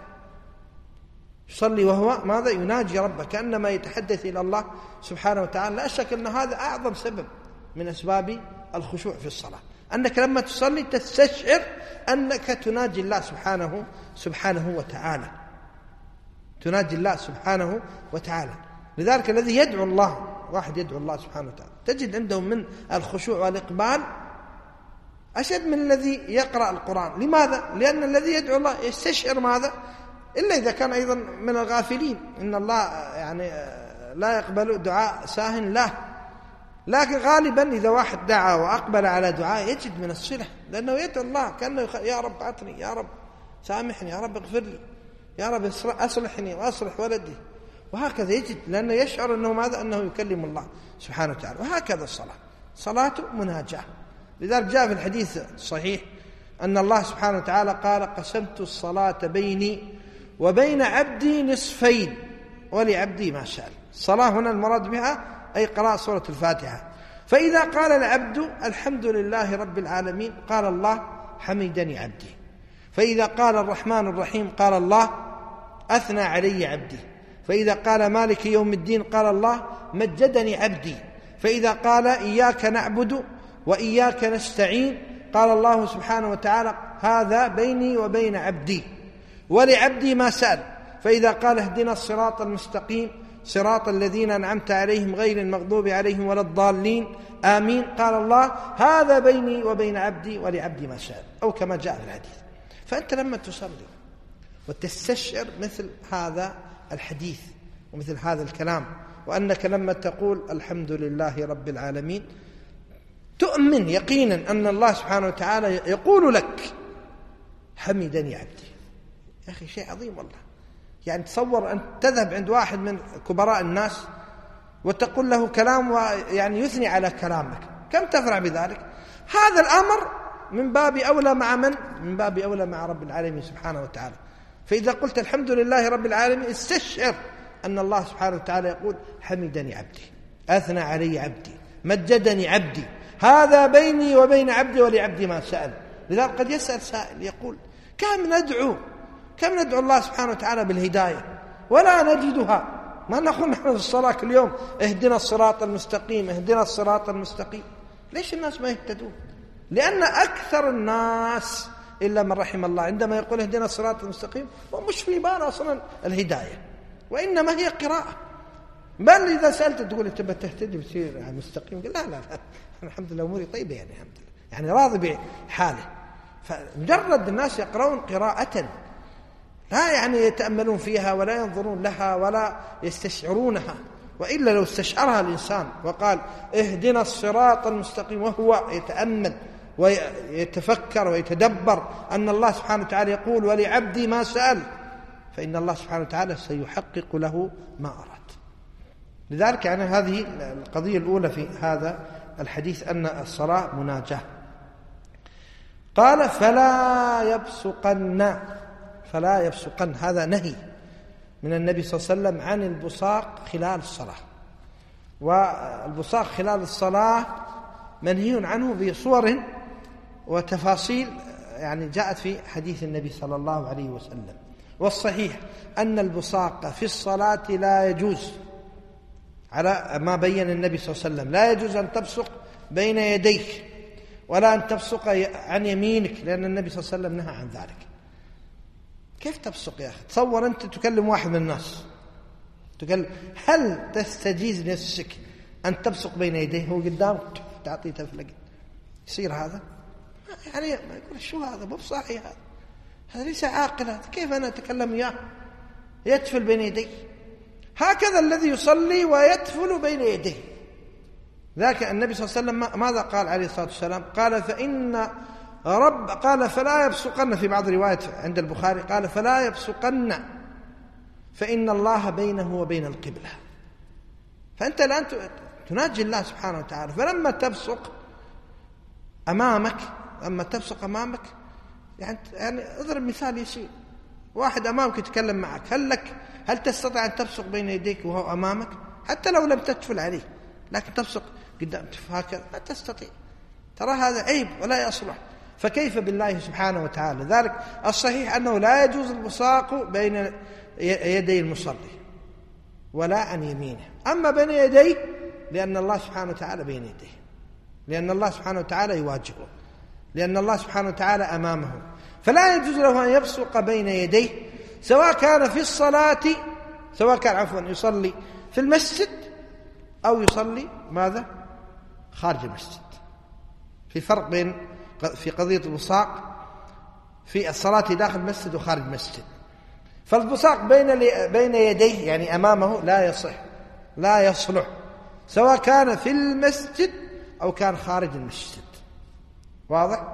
يصلي وهو ماذا؟ يناجي ربه كأنما يتحدث إلى الله سبحانه وتعالى، لا شك أن هذا أعظم سبب من أسباب الخشوع في الصلاة، أنك لما تصلي تستشعر أنك تناجي الله سبحانه وتعالى، تناجي الله سبحانه وتعالى. لذلك الذي يدعو الله، واحد يدعو الله سبحانه وتعالى، تجد عندهم من الخشوع والإقبال أشد من الذي يقرأ القرآن. لماذا؟ لأن الذي يدعو الله يستشعر ماذا؟ إلا إذا كان أيضا من الغافلين، إن الله يعني لا يقبل دعاء ساه له. لكن غالبا إذا واحد دعا وأقبل على دعاء يجد من الصلة، لأنه يدعو الله كأنه يا رب أعطني، يا رب سامحني، يا رب اغفر لي، يا رب أصلحني وأصلح ولدي، وهكذا يجد، لأنه يشعر أنه ماذا؟ أنه يكلم الله سبحانه وتعالى. وهكذا الصلاة، صلاة مناجاة. لذلك جاء في الحديث الصحيح أن الله سبحانه وتعالى قال قسمت الصلاة بيني وبين عبدي نصفين ولعبدي ما سأل. الصلاة هنا المراد بها أي قراءة سورة الفاتحة. فإذا قال العبد الحمد لله رب العالمين قال الله حمدني عبدي. فإذا قال الرحمن الرحيم قال الله أثنى علي عبدي. فإذا قال مالك يوم الدين قال الله مجدني عبدي. فإذا قال إياك نعبد وإياك نستعين قال الله سبحانه وتعالى هذا بيني وبين عبدي ولعبدي ما سأل. فإذا قال اهدنا الصراط المستقيم صراط الذين أنعمت عليهم غير المغضوب عليهم ولا الضالين آمين قال الله هذا بيني وبين عبدي ولعبدي ما سأل، أو كما جاء في الحديث. فأنت لما تصلي وتستشعر مثل هذا الحديث ومثل هذا الكلام، وأنك لما تقول الحمد لله رب العالمين تؤمن يقينا أن الله سبحانه وتعالى يقول لك حمدني عبدي. يا أخي شيء عظيم والله. يعني تصور أن تذهب عند واحد من كبراء الناس وتقول له كلام يعني يثني على كلامك، كم تفرح بذلك؟ هذا الأمر من باب أولى مع من؟ من باب أولى مع رب العالمين سبحانه وتعالى. فإذا قلت الحمد لله رب العالمين استشعر أن الله سبحانه وتعالى يقول حمدني عبدي، أثنى علي عبدي، مجدني عبدي، هذا بيني وبين عبدي ولعبدي ما سأل. لذلك قد يسأل سائل يقول كم ندعو الله سبحانه وتعالى بالهداية ولا نجدها. ما نقول نحن في الصلاة كل يوم اهدنا الصراط المستقيم اهدنا الصراط المستقيم؟ ليش الناس ما يهتدون؟ لأن أكثر الناس إلا من رحم الله عندما يقول اهدنا الصراط المستقيم ومش في بال أصلا الهداية، وإنما هي قراءة. بل إذا سألت تقول تبى تهتدي بتصير مستقيم، قل لا الحمد لله أموري طيبة، يعني الحمد لله، يعني راضي بحاله. فمجرد الناس يقرؤون قراءة لا يعني يتأملون فيها ولا ينظرون لها ولا يستشعرونها، وإلا لو استشعرها الإنسان وقال اهدنا الصراط المستقيم وهو يتأمل ويتفكر ويتدبر أن الله سبحانه وتعالى يقول ولعبدي ما سأل، فإن الله سبحانه وتعالى سيحقق له ما أراد. لذلك يعني هذه القضية الأولى في هذا الحديث أن الصلاة مناجاة. قال فلا يبصقن، هذا نهي من النبي صلى الله عليه وسلم عن البصاق خلال الصلاة. والبصاق خلال الصلاة منهي عنه بصور وتفاصيل يعني جاءت في حديث النبي صلى الله عليه وسلم. والصحيح أن البصاق في الصلاة لا يجوز، على ما بين النبي صلى الله عليه وسلم، لا يجوز أن تبصق بين يديك ولا أن تبصق عن يمينك، لأن النبي صلى الله عليه وسلم نهى عن ذلك. كيف تبصق يا أخي؟ تصور أنت تكلم واحد من الناس، هل تستجيز نفسك أن تبصق بين يديه هو قدامك تعطيه تفلق؟ يصير هذا؟ يعني ما يقول شو هذا؟ مو بصحيح، هذا ليس عاقل، هذا كيف أنا أتكلم إياه يتفل بين يديه؟ هكذا الذي يصلي ويتفل بين يديه. ذاك النبي صلى الله عليه وسلم ماذا قال عليه الصلاة والسلام؟ قال فلا يبصقن، في بعض الروايات عند البخاري قال فلا يبصقن فإن الله بينه وبين القبلة. فأنت الآن تناجي الله سبحانه وتعالى، فلما تبصق أمامك يعني اضرب مثال يسير، واحد أمامك يتكلم معك، هل تستطيع أن تبصق بين يديك وهو أمامك؟ حتى لو لم تتفل عليه، لكن تبصق قدام هكذا لا تستطيع، ترى هذا عيب ولا يصلح، فكيف بالله سبحانه وتعالى؟ ذلك الصحيح أنه لا يجوز البصاق بين يدي المصلي ولا عن يمينه، أما بين يديه لأن الله سبحانه وتعالى بين يديه، لأن الله سبحانه وتعالى يواجهه، لأن الله سبحانه وتعالى أمامه، فلا يجوز له أن يبصق بين يديه، سواء كان في الصلاة، سواء كان يصلي في المسجد أو يصلي ماذا؟ خارج المسجد. في فرق بين في قضية البصاق في الصلاة داخل المسجد وخارج المسجد. فالبصاق بين يديه يعني أمامه لا يصلح سواء كان في المسجد أو كان خارج المسجد، واضح؟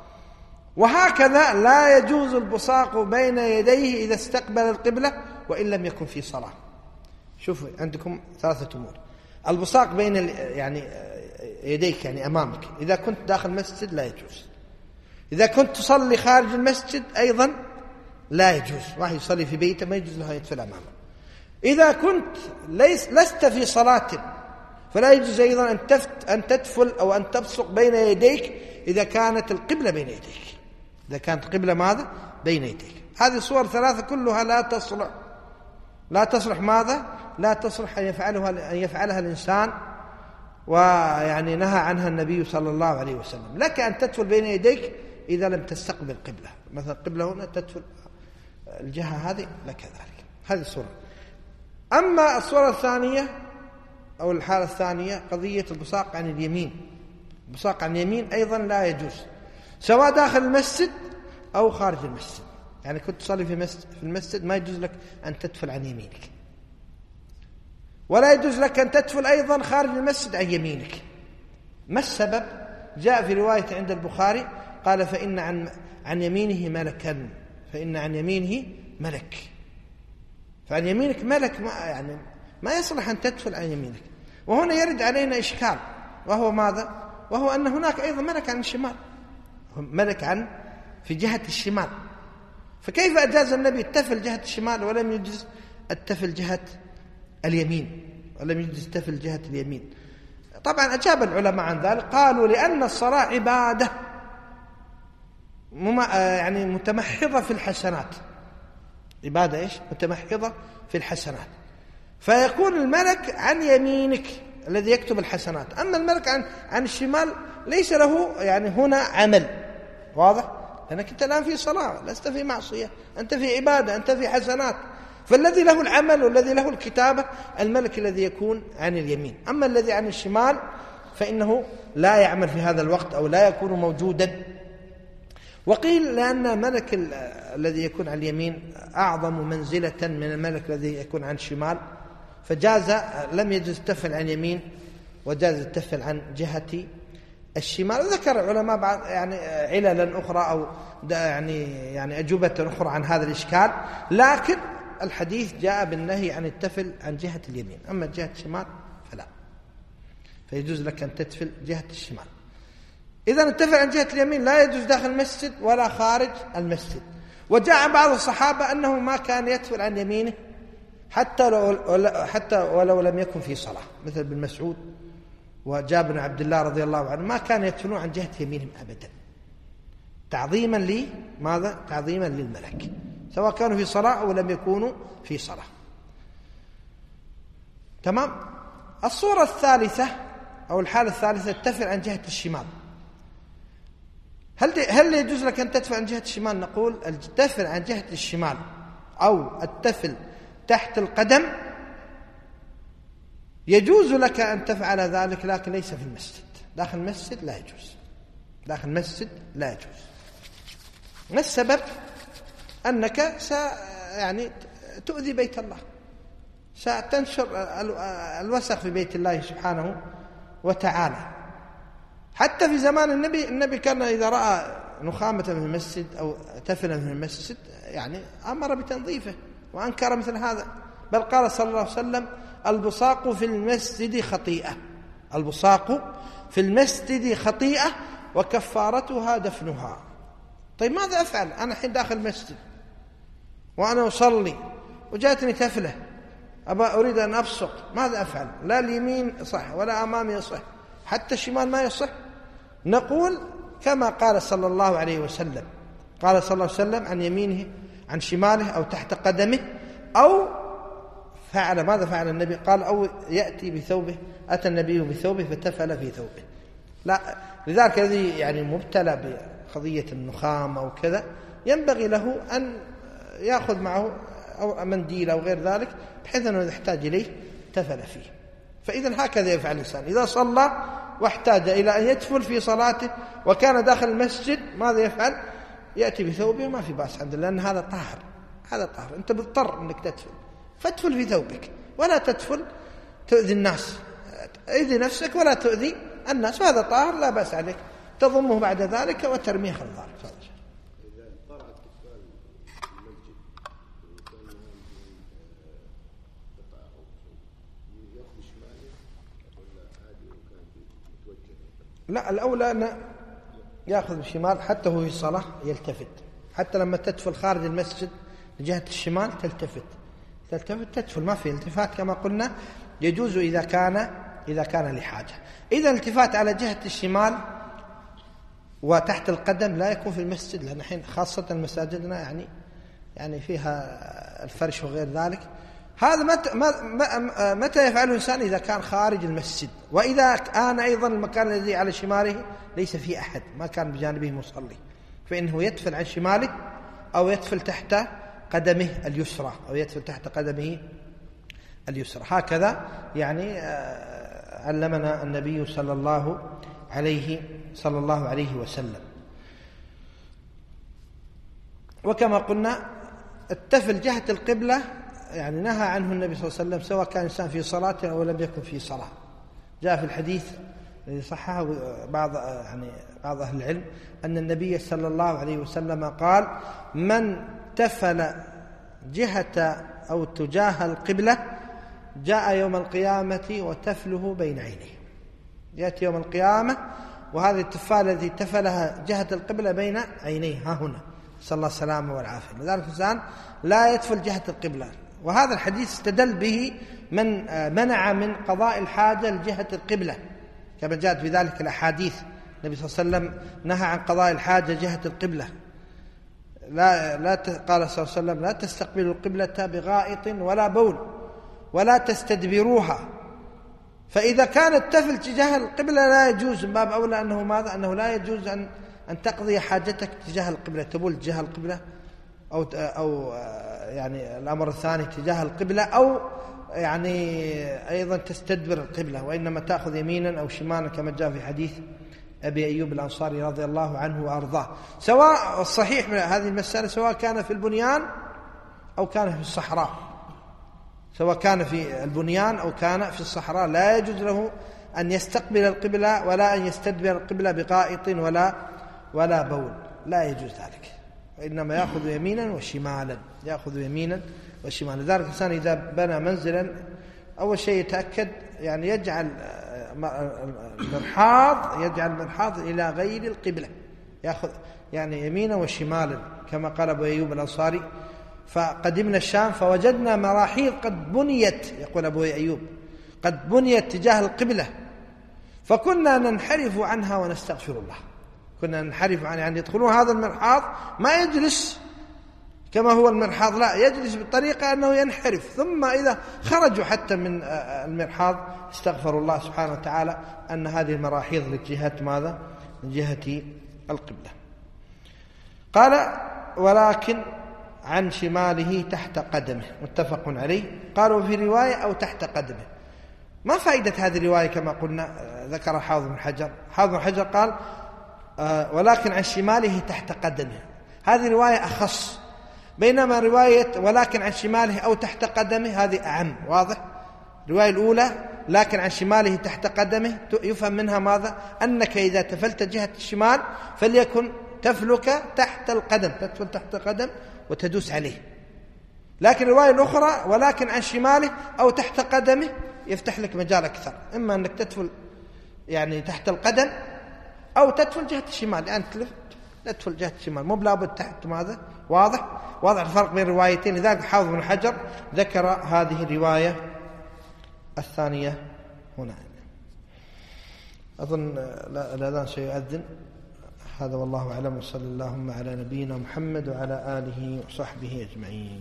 وهكذا لا يجوز البصاق بين يديه إذا استقبل القبلة وإن لم يكن في صلاة. شوفوا عندكم ثلاثة أمور: البصاق بين يعني يديك يعني أمامك إذا كنت داخل المسجد لا يجوز، إذا كنت تصلي خارج المسجد أيضا لا يجوز، واحد يصلي في بيته ما يجوز له يتفل أمامه. إذا كنت لست في صلاة فلا يجوز أيضا أن تتفل أو أن تبصق بين يديك إذا كانت القبلة بين يديك، إذا كانت القبلة ماذا؟ بين يديك. هذه الصور ثلاثة كلها لا تصلح ماذا؟ لا تصلح أن يفعلها الإنسان، ويعني نهى عنها النبي صلى الله عليه وسلم. لك أن تتفل بين يديك إذا لم تستقبل القبلة، مثلا القبلة هنا تتفل الجهة هذه لك ذلك. هذه الصورة. أما الصورة الثانية أو الحالة الثانية قضية البصاق عن اليمين. البصاق عن اليمين أيضا لا يجوز سواء داخل المسجد أو خارج المسجد، يعني كنت تصلي في المسجد ما يجوز لك أن تتفل عن يمينك، ولا يجوز لك أن تتفل أيضا خارج المسجد عن يمينك. ما السبب؟ جاء في رواية عند البخاري قال فإن عن يمينه ملكا، فإن عن يمينه ملك. فعن يمينك ملك ما يصلح أن تدفل عن يمينك. وهنا يرد علينا إشكال، وهو ماذا؟ وهو أن هناك أيضا ملك عن الشمال، ملك في جهة الشمال. فكيف أجاز النبي التفل جهة الشمال ولم يجز التفل جهة اليمين، ولم يجز التفل جهة اليمين؟ طبعا أجاب العلماء عن ذلك، قالوا لأن الصلاة عبادة متمحضة في الحسنات، عبادة متمحضة في الحسنات، فيكون الملك عن يمينك الذي يكتب الحسنات. أما الملك عن الشمال ليس له هنا عمل، واضح؟ لأنك أنت الآن في صلاة، لست في معصية، أنت في عبادة، أنت في حسنات. فالذي له العمل والذي له الكتابة الملك الذي يكون عن اليمين. أما الذي عن الشمال فإنه لا يعمل في هذا الوقت أو لا يكون موجودا. وقيل لأن الملك الذي يكون عن اليمين أعظم منزلة من الملك الذي يكون عن الشمال، فجاز، لم يجوز التفل عن يمين وجاز التفل عن جهة الشمال. وذكر العلماء بعض عللا أخرى أو أجوبة أخرى عن هذا الإشكال، لكن الحديث جاء بالنهي عن التفل عن جهة اليمين. أما جهة الشمال فلا، فيجوز لك أن تتفل جهة الشمال. إذا التفل عن جهة اليمين لا يجوز داخل المسجد ولا خارج المسجد. وجاء بعض الصحابة أنه ما كان يتفل عن يمينه حتى ولو لم يكن في صلاة، مثل ابن مسعود وجابر بن عبد الله رضي الله عنه، ما كان يتفلون عن جهة يمينهم أبدا، تعظيما ماذا؟ تعظيما للملك، سواء كانوا في صلاة أو لم يكونوا في صلاة. تمام. الصورة الثالثة أو الحالة الثالثة التفل عن جهة الشمال. هل يجوز لك أن تدفع عن جهة الشمال؟ نقول التفل عن جهة الشمال أو التفل تحت القدم يجوز لك أن تفعل ذلك، لكن ليس في المسجد. داخل المسجد لا يجوز، داخل المسجد لا يجوز. ما السبب؟ أنك تؤذي بيت الله، ستنشر الوسخ في بيت الله سبحانه وتعالى. حتى في زمان النبي كان إذا رأى نخامة في المسجد أو تفلا في المسجد أمر بتنظيفه وأنكر مثل هذا، بل قال صلى الله عليه وسلم: البصاق في المسجد خطيئة، البصاق في المسجد خطيئة وكفارتها دفنها. طيب ماذا أفعل؟ أنا الحين داخل المسجد وأنا أصلي وجاءتني تفلة أريد أن أبصق، ماذا أفعل؟ لا اليمين صح ولا أمامي يصح، حتى الشمال ما يصح. نقول كما قال صلى الله عليه وسلم، قال صلى الله عليه وسلم: عن يمينه عن شماله أو تحت قدمه، أو فعل ماذا فعل النبي؟ قال: أو يأتي بثوبه، أتى النبي بثوبه فتفل في ثوبه. لا، لذلك الذي مبتلى بقضية النخام أو كذا ينبغي له أن يأخذ معه أو منديل أو غير ذلك، بحيث أنه إذا احتاج إليه تفل فيه. فإذا هكذا يفعل الإنسان إذا صلى واحتاج إلى أن يتفل في صلاته وكان داخل المسجد، ماذا يفعل؟ يأتي بثوبه، ما في بأس عند الله، لأن هذا طاهر، هذا طاهر، أنت مضطر أنك تتفل، فاتفل في ثوبك ولا تتفل تؤذي الناس، اؤذي نفسك ولا تؤذي الناس، وهذا طاهر لا بأس عليك، تضمه بعد ذلك وترميه خلف ظهرك. لا، الأولى أن يأخذ بالشمال حتى هو في الصلاة يلتفت، حتى لما تدفل خارج المسجد لجهة الشمال تلتفت تدفل، ما في التفات كما قلنا، يجوز إذا كان لحاجة. إذا الالتفات على جهة الشمال وتحت القدم لا يكون في المسجد، لأن الحين خاصة مساجدنا فيها الفرش وغير ذلك. هذا متى يفعله الإنسان؟ إذا كان خارج المسجد، وإذا كان أيضا المكان الذي على شماله ليس فيه أحد، ما كان بجانبه مصلي، فإنه يتفل عن شماله أو يتفل تحت قدمه اليسرى أو يتفل تحت قدمه اليسرى. هكذا علمنا النبي صلى الله عليه وسلم. وكما قلنا التفل جهة القبلة نهى عنه النبي صلى الله عليه وسلم، سواء كان الإنسان في صلاة أو لم يكن في صلاة. جاء في الحديث الذي صححه بعض أهل العلم أن النبي صلى الله عليه وسلم قال: من تفل جهة أو تجاه القبلة جاء يوم القيامة وتفله بين عينيه. يأتي يوم القيامة وهذه التفاة التي تفلها جهة القبلة بين عينيه ها هنا، نسأل الله السلامة والعافية. لذلك الإنسان لا يتفل جهة القبلة. وهذا الحديث استدل به من منع من قضاء الحاجة لجهة القبلة، كما جاءت في ذلك الأحاديث. النبي صلى الله عليه وسلم نهى عن قضاء الحاجة جهة القبلة. قال صلى الله عليه وسلم: لا تستقبلوا القبلة بغائط ولا بول ولا تستدبروها. فإذا كانت تفل تجاه القبلة لا يجوز، من باب أولى أنه ماذا؟ أنه لا يجوز أن تقضي حاجتك تجاه القبلة، تبول تجاه القبلة، أو يعني الأمر الثاني تجاه القبلة، أو يعني أيضا تستدبر القبلة، وإنما تأخذ يمينا أو شمالا كما جاء في حديث أبي أيوب الأنصاري رضي الله عنه وأرضاه. سواء الصحيح من هذه المسألة سواء كان في البنيان أو كان في الصحراء، سواء كان في البنيان أو كان في الصحراء، لا يجوز له أن يستقبل القبلة ولا أن يستدبر القبلة بغائط ولا بول، لا يجوز ذلك، وإنما يأخذ يمينا وشمالا، يأخذ يمينا وشمالا. لذلك الإنسان إذا بنى منزلا أول شيء يتأكد يعني يجعل المرحاض إلى غير القبلة، يأخذ يعني يمينا وشمالا، كما قال أبو أيوب الأنصاري: فقدمنا الشام فوجدنا مراحيض قد بنيت، يقول أبو أيوب، قد بنيت تجاه القبلة، فكنا ننحرف عنها ونستغفر الله. كنا ننحرف عنها، يعني يدخلون هذا المرحاض ما يجلس كما هو المرحاض، لا، يجلس بالطريقة أنه ينحرف، ثم إذا خرجوا حتى من المرحاض استغفر الله سبحانه وتعالى أن هذه المراحيض لجهة ماذا؟ لجهة القبلة. قال: ولكن عن شماله تحت قدمه، متفق عليه. قالوا في رواية أو تحت قدمه. ما فائدة هذه الرواية؟ كما قلنا ذكر حافظ بن حجر قال: ولكن عن شماله تحت قدمه. هذه رواية أخص، بينما رواية ولكن عن شماله أو تحت قدمه هذه أعم. واضح؟ الرواية الأولى لكن عن شماله تحت قدمه يفهم منها ماذا؟ أنك إذا تفلت جهة الشمال فليكن تفلك تحت القدم، تدفل تحت القدم وتدوس عليه. لكن الرواية الأخرى ولكن عن شماله أو تحت قدمه يفتح لك مجال أكثر، إما أنك تدفل يعني تحت القدم أو تدفل جهة الشمال، يعني تدفل جهة الشمال، مو بلابد تحت ماذا؟ واضح الفرق بين الروايتين. لذلك حافظ بن حجر ذكر هذه الرواية الثانية هنا. أظن الأذان سيؤذن. هذا والله أعلم، وصلى اللهم على نبينا محمد وعلى آله وصحبه أجمعين.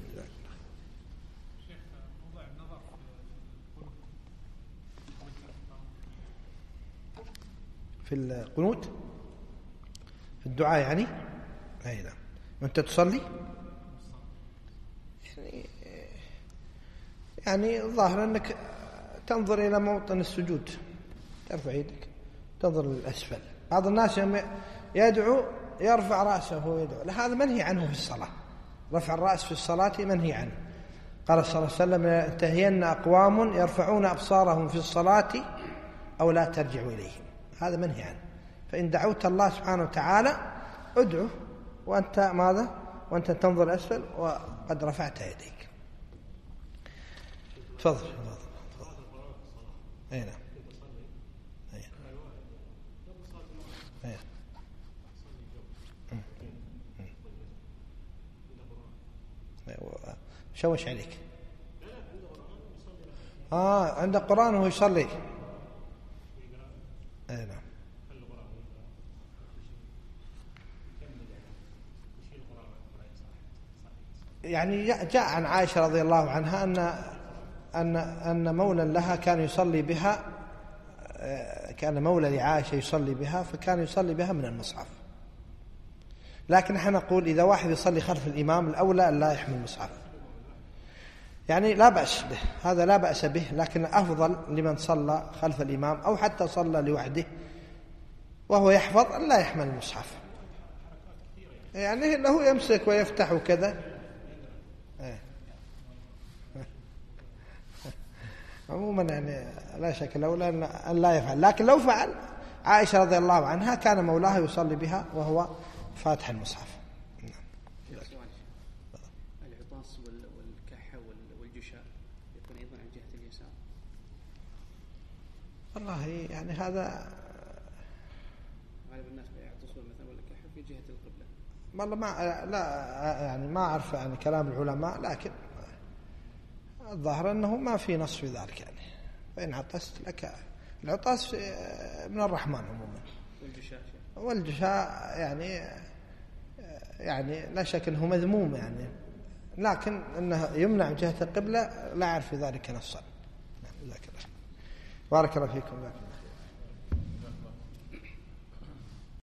في القنوت في الدعاء يعني أيضا وأنت تصلي يعني الظاهر أنك تنظر إلى موطن السجود، ترفع يدك تنظر للأسفل. بعض الناس يدعو يرفع رأسه ويدعو، لا، هذا منهي عنه في الصلاة. رفع الرأس في الصلاة منهي عنه. قال صلى الله عليه وسلم: ينتهين أقوام يرفعون أبصارهم في الصلاة أو لا ترجعوا إليهم. هذا منهي عنه. فإن دعوت الله سبحانه وتعالى ادعو وأنت ماذا؟ وأنت تنظر أسفل وقد رفعت يديك. تفضل. أي نعم. شوش عليك. عند قرآن وهو يصلي. أي نعم. يعني جاء عن عائشة رضي الله عنها أن مولى لها كان يصلي بها، كان مولى لعائشة يصلي بها، فكان يصلي بها من المصحف. لكن نحن نقول إذا واحد يصلي خلف الإمام الأولى أن لا يحمل المصحف، يعني لا بأس به، هذا لا بأس به، لكن الأفضل لمن صلى خلف الإمام أو حتى صلى لوحده وهو يحفظ أن لا يحمل المصحف، يعني له يمسك ويفتح وكذا. عموما يعني لا شك الأولى أن لا يفعل، لكن لو فعل عائشة رضي الله عنها كان مولاها يصلي بها وهو فاتح المصحف. العطاس والله يعني هذا غالب الناس يعطسون مثلا ولا كحل في جهة القبلة. والله يعني ما أعرف يعني كلام العلماء، لكن الظاهر أنه ما في نص في ذلك يعني. فإن عطست لك العطاس من الرحمن عموما. والجشاء يعني لا شك أنه مذموم يعني، لكن أنه يمنع جهة القبلة لا أعرف في ذلك نصا. بارك الله فيكم.